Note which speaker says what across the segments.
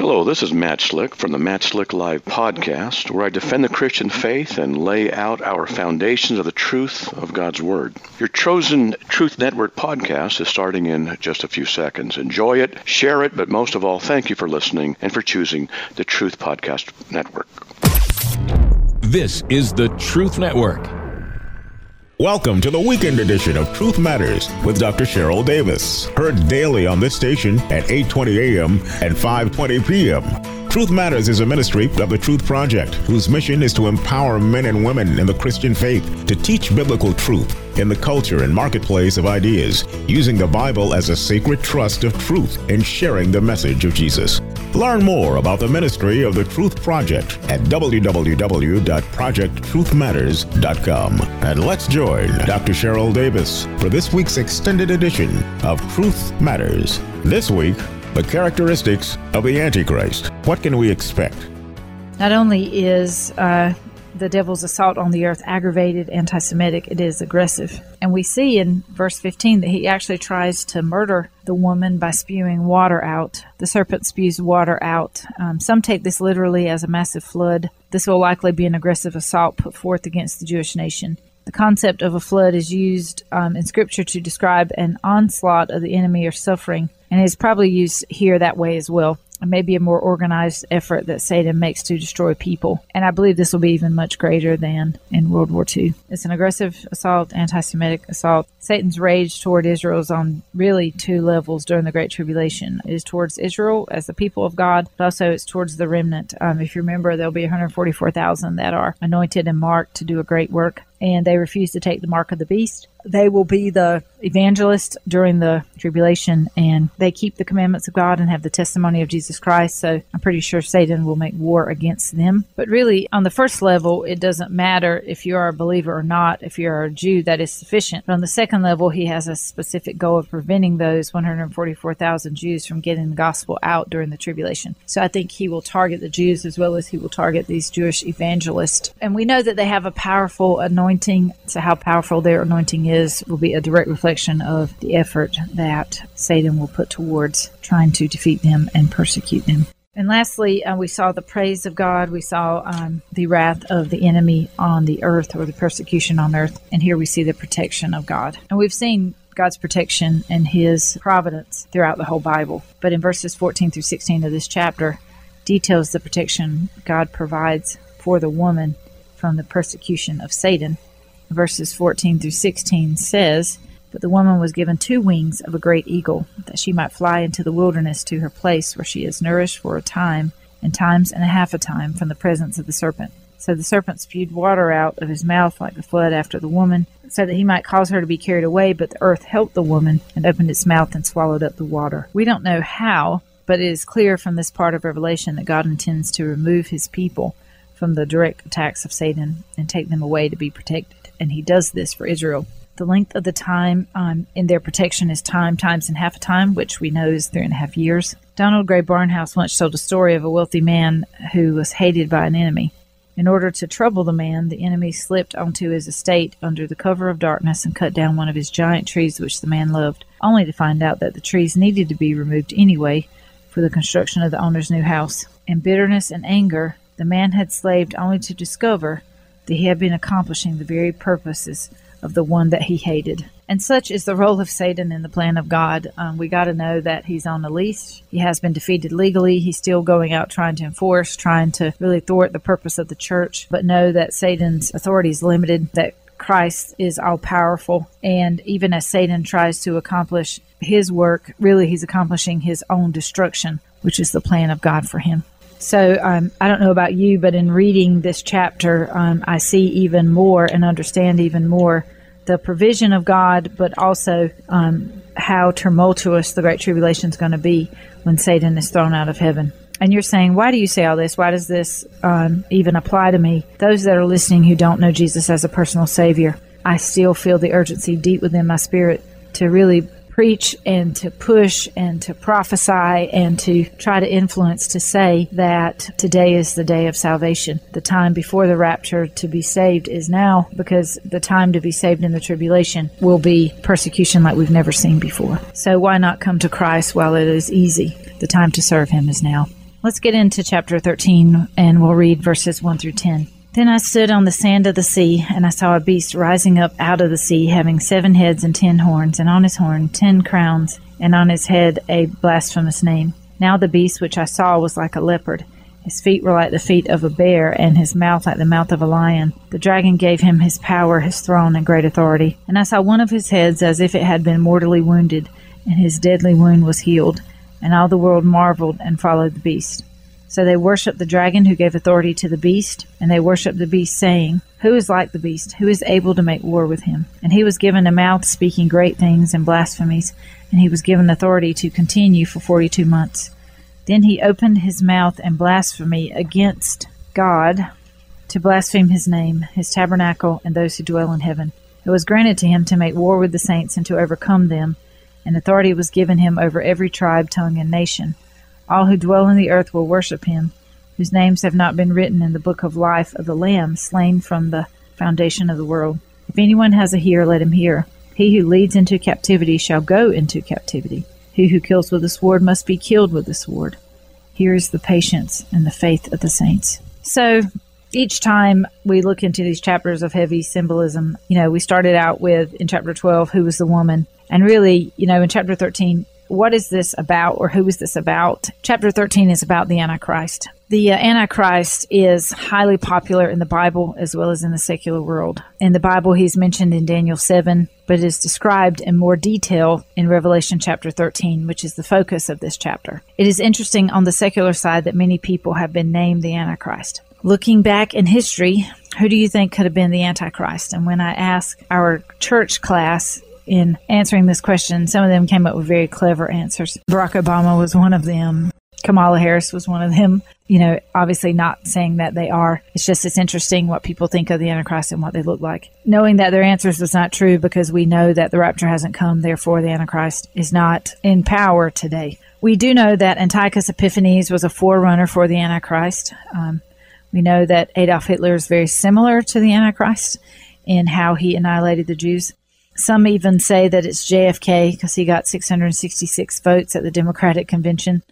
Speaker 1: Hello, this is Matt Slick from the Matt Slick Live podcast, where I defend the Christian faith and lay out our foundations of the truth of God's Word. Your chosen Truth Network podcast is starting in just a few seconds. Enjoy it, share it, but most of all, thank you for listening and for choosing the Truth Podcast Network.
Speaker 2: This is the Truth Network.
Speaker 3: Welcome to the weekend edition of Truth Matters with Dr. Cheryl Davis. Heard daily on this station at 8:20 a.m. and 5:20 p.m. Truth Matters is a ministry of the Truth Project, whose mission is to empower men and women in the Christian faith to teach biblical truth in the culture and marketplace of ideas, using the Bible as a sacred trust of truth and sharing the message of Jesus. Learn more about the ministry of the Truth Project at www.projecttruthmatters.com. And let's join Dr. Cheryl Davis for this week's extended edition of Truth Matters. This week, the characteristics of the Antichrist. What can we expect?
Speaker 4: Not only is the devil's assault on the earth aggravated, anti-Semitic, it is aggressive. And we see in verse 15 that he actually tries to murder the woman by spewing water out. The serpent spews water out. Some take this literally as a massive flood. This will likely be an aggressive assault put forth against the Jewish nation. The concept of a flood is used in Scripture to describe an onslaught of the enemy or suffering, and is probably used here that way as well. It may be a more organized effort that Satan makes to destroy people. And I believe this will be even much greater than in World War II. It's an aggressive assault, anti-Semitic assault. Satan's rage toward Israel is on really two levels during the Great Tribulation. It is towards Israel as the people of God, but also it's towards the remnant. If you remember, there'll be 144,000 that are anointed and marked to do a great work, and they refuse to take the mark of the beast. They will be the evangelists during the tribulation, and they keep the commandments of God and have the testimony of Jesus Christ. So I'm pretty sure Satan will make war against them. But really, on the first level, it doesn't matter if you are a believer or not. If you're a Jew, that is sufficient. But on the second level, he has a specific goal of preventing those 144,000 Jews from getting the gospel out during the tribulation. So I think he will target the Jews as well as he will target these Jewish evangelists. And we know that they have a powerful anointing. So how powerful their anointing is will be a direct reflection of the effort that Satan will put towards trying to defeat them and persecute them. And lastly, we saw the praise of God. We saw the wrath of the enemy on the earth, or the persecution on earth. And here we see the protection of God. And we've seen God's protection and his providence throughout the whole Bible. But in verses 14 through 16 of this chapter details the protection God provides for the woman from the persecution of Satan. Verses 14 through 16 says, "But the woman was given 2 wings of a great eagle, that she might fly into the wilderness to her place where she is nourished for a time, and times and a half a time, from the presence of the serpent. So the serpent spewed water out of his mouth like the flood after the woman, so that he might cause her to be carried away. But the earth helped the woman, and opened its mouth and swallowed up the water." We don't know how, but it is clear from this part of Revelation that God intends to remove his people from the direct attacks of Satan and take them away to be protected. And he does this for Israel. The length of the time in their protection is time, times, and half a time, which we know is 3.5 years. Donald Gray Barnhouse once told a story of a wealthy man who was hated by an enemy. In order to trouble the man, the enemy slipped onto his estate under the cover of darkness and cut down one of his giant trees which the man loved, only to find out that the trees needed to be removed anyway for the construction of the owner's new house. In bitterness and anger, the man had slaved only to discover that he had been accomplishing the very purposes of the one that he hated. And such is the role of Satan in the plan of God. We got to know that he's on a leash. He has been defeated legally. He's still going out trying to enforce, trying to really thwart the purpose of the church. But know that Satan's authority is limited, that Christ is all-powerful. And even as Satan tries to accomplish his work, really he's accomplishing his own destruction, which is the plan of God for him. So I don't know about you, but in reading this chapter, I see even more and understand even more the provision of God, but also how tumultuous the Great Tribulation is going to be when Satan is thrown out of heaven. And you're saying, why do you say all this? Why does this even apply to me? Those that are listening who don't know Jesus as a personal Savior, I still feel the urgency deep within my spirit to really preach and to push and to prophesy and to try to influence, to say that today is the day of salvation. The time before the rapture to be saved is now, because the time to be saved in the tribulation will be persecution like we've never seen before. So why not come to Christ while it is easy? The time to serve him is now. Let's get into chapter 13, and we'll read verses 1 through 10. Then I stood on the sand of the sea, and I saw a beast rising up out of the sea, having 7 heads and 10 horns, and on his horn 10 crowns, and on his head a blasphemous name. Now the beast which I saw was like a leopard. His feet were like the feet of a bear, and his mouth like the mouth of a lion. The dragon gave him his power, his throne, and great authority. And I saw one of his heads as if it had been mortally wounded, and his deadly wound was healed. And all the world marveled and followed the beast. So they worshipped the dragon who gave authority to the beast, and they worshipped the beast, saying, Who is like the beast? Who is able to make war with him? And he was given a mouth speaking great things and blasphemies, and he was given authority to continue for 42 months. Then he opened his mouth in blasphemy against God, to blaspheme his name, his tabernacle, and those who dwell in heaven. It was granted to him to make war with the saints and to overcome them, and authority was given him over every tribe, tongue, and nation. All who dwell in the earth will worship him, whose names have not been written in the book of life of the Lamb, slain from the foundation of the world. If anyone has a ear, let him hear. He who leads into captivity shall go into captivity. He who kills with the sword must be killed with the sword. Here is the patience and the faith of the saints. So, each time we look into these chapters of heavy symbolism, we started out with, in chapter 12, who was the woman? And really, in chapter 13, what is this about, or who is this about? Chapter 13 is about the Antichrist. The Antichrist is highly popular in the Bible as well as in the secular world. In the Bible, he's mentioned in Daniel 7, but is described in more detail in Revelation chapter 13, which is the focus of this chapter. It is interesting on the secular side that many people have been named the Antichrist. Looking back in history, who do you think could have been the Antichrist? And when I asked our church class in answering this question, some of them came up with very clever answers. Barack Obama was one of them. Kamala Harris was one of them. Obviously not saying that they are. It's interesting what people think of the Antichrist and what they look like. Knowing that their answers was not true, because we know that the rapture hasn't come, therefore the Antichrist is not in power today. We do know that Antiochus Epiphanes was a forerunner for the Antichrist. We know that Adolf Hitler is very similar to the Antichrist in how he annihilated the Jews. Some even say that it's JFK because he got 666 votes at the Democratic Convention.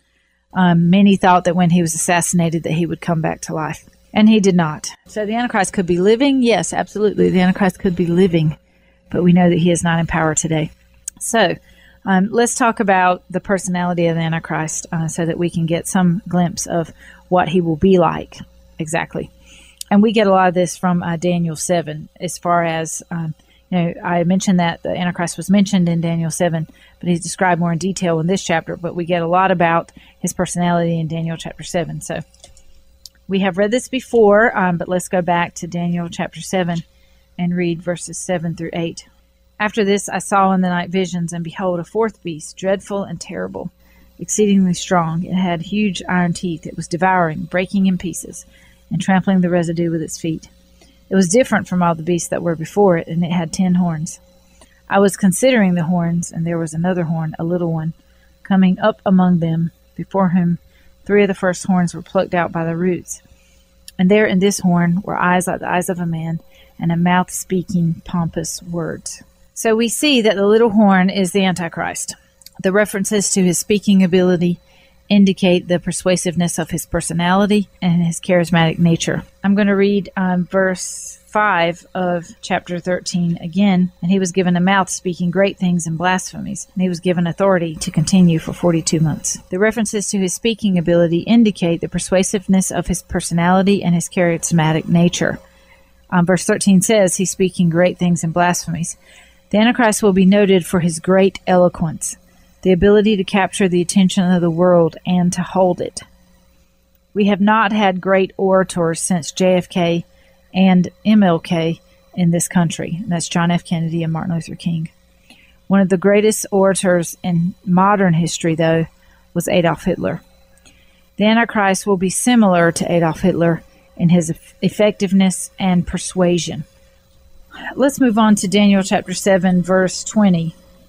Speaker 4: Many thought that when he was assassinated that he would come back to life, and he did not. So the Antichrist could be living. Yes, absolutely. The Antichrist could be living, but we know that he is not in power today. So let's talk about the personality of the Antichrist so that we can get some glimpse of what he will be like exactly. And we get a lot of this from Daniel 7 as far as I mentioned that the Antichrist was mentioned in Daniel 7, but he's described more in detail in this chapter, but we get a lot about his personality in Daniel chapter 7. So we have read this before, but let's go back to Daniel chapter 7 and read verses 7 through 8. After this I saw in the night visions, and behold, a fourth beast, dreadful and terrible, exceedingly strong. It had huge iron teeth. It was devouring, breaking in pieces, and trampling the residue with its feet. It was different from all the beasts that were before it, and it had 10 horns. I was considering the horns, and there was another horn, a little one, coming up among them, before whom 3 of the first horns were plucked out by the roots. And there in this horn were eyes like the eyes of a man, and a mouth speaking pompous words. So we see that the little horn is the Antichrist. The references to his speaking ability indicate the persuasiveness of his personality and his charismatic nature. I'm going to read verse 5 of chapter 13 again. And he was given a mouth speaking great things and blasphemies, and he was given authority to continue for 42 months. The references to his speaking ability indicate the persuasiveness of his personality and his charismatic nature. Verse 13 says he's speaking great things and blasphemies. The Antichrist will be noted for his great eloquence, the ability to capture the attention of the world and to hold it. We have not had great orators since JFK and MLK in this country. And that's John F. Kennedy and Martin Luther King. One of the greatest orators in modern history, though, was Adolf Hitler. The Antichrist will be similar to Adolf Hitler in his effectiveness and persuasion. Let's move on to Daniel chapter 7, verse 20.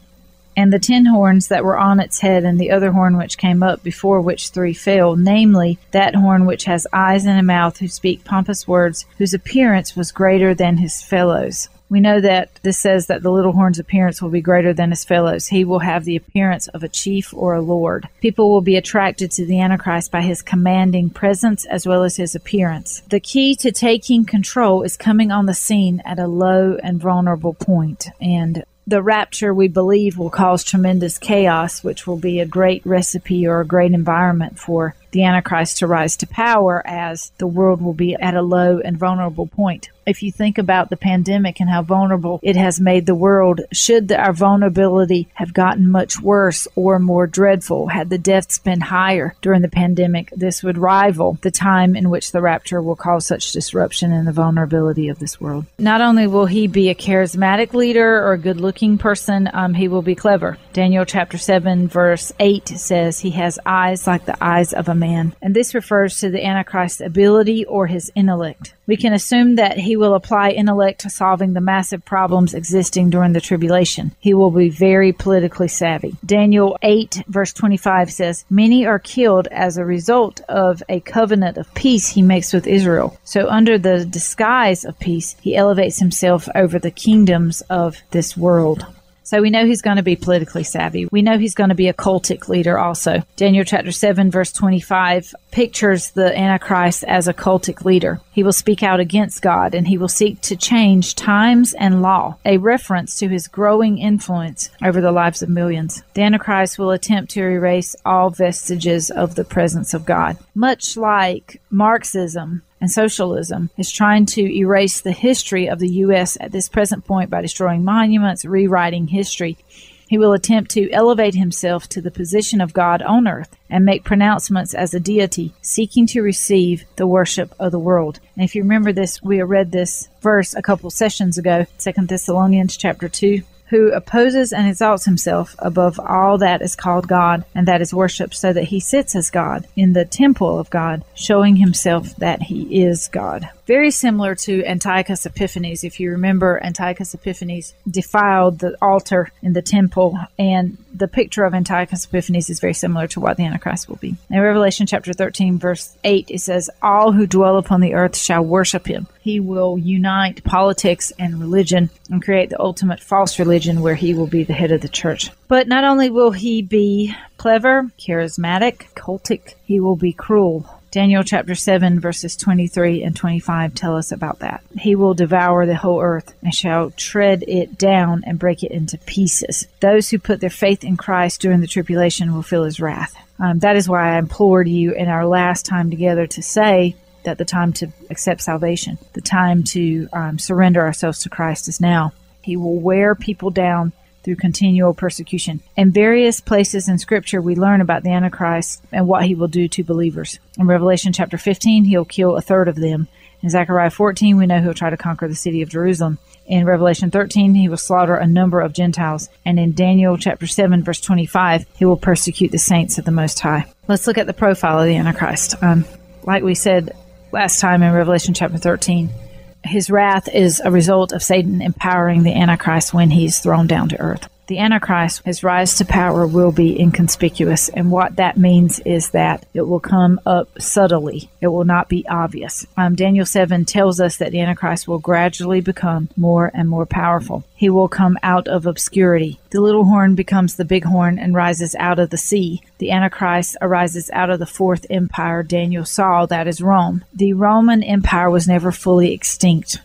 Speaker 4: And the 10 horns that were on its head, and the other horn which came up, before which 3 fell, namely, that horn which has eyes and a mouth, who speak pompous words, whose appearance was greater than his fellows. We know that this says that the little horn's appearance will be greater than his fellows. He will have the appearance of a chief or a lord. People will be attracted to the Antichrist by his commanding presence as well as his appearance. The key to taking control is coming on the scene at a low and vulnerable point. And the rapture, we believe, will cause tremendous chaos, which will be a great recipe or a great environment for the Antichrist to rise to power, as the world will be at a low and vulnerable point. If you think about the pandemic and how vulnerable it has made the world, should our vulnerability have gotten much worse or more dreadful, had the deaths been higher during the pandemic, this would rival the time in which the rapture will cause such disruption in the vulnerability of this world. Not only will he be a charismatic leader or a good-looking person, he will be clever. Daniel chapter 7 verse 8 says he has eyes like the eyes of a man, and this refers to the Antichrist's ability or his intellect. We can assume that he will apply intellect to solving the massive problems existing during the tribulation. He will be very politically savvy. Daniel 8 verse 25 says, many are killed as a result of a covenant of peace he makes with Israel. So under the disguise of peace, he elevates himself over the kingdoms of this world. So we know he's going to be politically savvy. We know he's going to be a cultic leader also. Daniel chapter 7 verse 25 pictures the Antichrist as a cultic leader. He will speak out against God, and he will seek to change times and law, a reference to his growing influence over the lives of millions. The Antichrist will attempt to erase all vestiges of the presence of God. Much like Marxism and socialism is trying to erase the history of the U.S. at this present point by destroying monuments, rewriting history. He will attempt to elevate himself to the position of God on earth and make pronouncements as a deity, seeking to receive the worship of the world. And if you remember this, we read this verse a couple sessions ago, 2 Thessalonians chapter 2. Who opposes and exalts himself above all that is called God and that is worshipped, so that he sits as God in the temple of God, showing himself that he is God. Very similar to Antiochus Epiphanes. If you remember, Antiochus Epiphanes defiled the altar in the temple, and the picture of Antiochus Epiphanes is very similar to what the Antichrist will be. In Revelation chapter 13, verse 8, it says, all who dwell upon the earth shall worship him. He will unite politics and religion and create the ultimate false religion where he will be the head of the church. But not only will he be clever, charismatic, cultic, he will be cruel. Daniel chapter 7 verses 23 and 25 tell us about that. He will devour the whole earth and shall tread it down and break it into pieces. Those who put their faith in Christ during the tribulation will feel his wrath. That is why I implored you in our last time together to say that the time to accept salvation, the time to surrender ourselves to Christ is now. He will wear people down through continual persecution. In various places in Scripture, we learn about the Antichrist and what he will do to believers. In Revelation chapter 15, he'll kill a third of them. In Zechariah 14, we know he'll try to conquer the city of Jerusalem. In Revelation 13, he will slaughter a number of Gentiles. And in Daniel chapter 7, verse 25, he will persecute the saints of the Most High. Let's look at the profile of the Antichrist. Like we said last time in Revelation chapter 13, his wrath is a result of Satan empowering the Antichrist when he's thrown down to earth. The Antichrist, his rise to power will be inconspicuous, and what that means is that it will come up subtly. It will not be obvious. Daniel 7 tells us that the Antichrist will gradually become more and more powerful. He will come out of obscurity. The little horn becomes the big horn and rises out of the sea. The Antichrist arises out of the fourth empire Daniel saw, that is Rome. The Roman Empire was never fully extinct.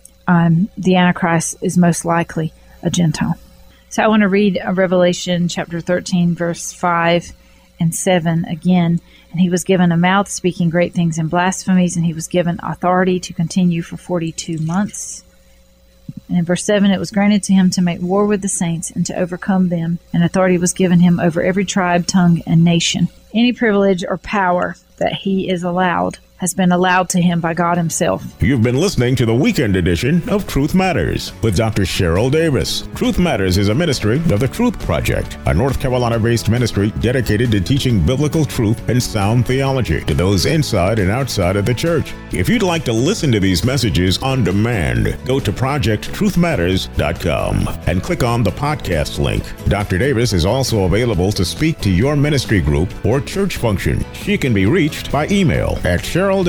Speaker 4: The Antichrist is most likely a Gentile. So I want to read Revelation chapter 13, verse 5 and 7 again. And he was given a mouth speaking great things and blasphemies, and he was given authority to continue for 42 months. And in verse 7, it was granted to him to make war with the saints and to overcome them, and authority was given him over every tribe, tongue, and nation. Any privilege or power that he is allowed has been allowed to him by God himself.
Speaker 3: You've been listening to the weekend edition of Truth Matters with Dr. Cheryl Davis. Truth Matters is a ministry of the Truth Project, a North Carolina-based ministry dedicated to teaching biblical truth and sound theology to those inside and outside of the church. If you'd like to listen to these messages on demand, go to ProjectTruthMatters.com and click on the podcast link. Dr. Davis is also available to speak to your ministry group or church function. She can be reached by email at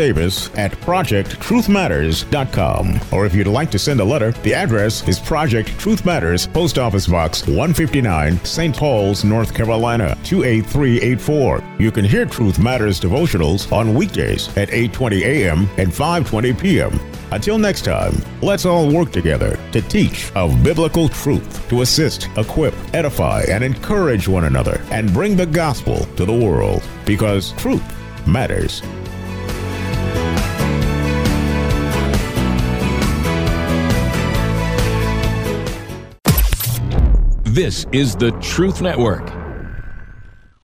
Speaker 3: CherylDavis@ProjectTruthMatters.com. Or if you'd like to send a letter, the address is Project Truth Matters, Post Office Box 159, St. Paul's, North Carolina 28384. You can hear Truth Matters devotionals on weekdays at 8:20 a.m. and 5:20 p.m. Until next time, let's all work together to teach of biblical truth, to assist, equip, edify, and encourage one another, and bring the gospel to the world, because truth matters.
Speaker 2: This is the Truth Network.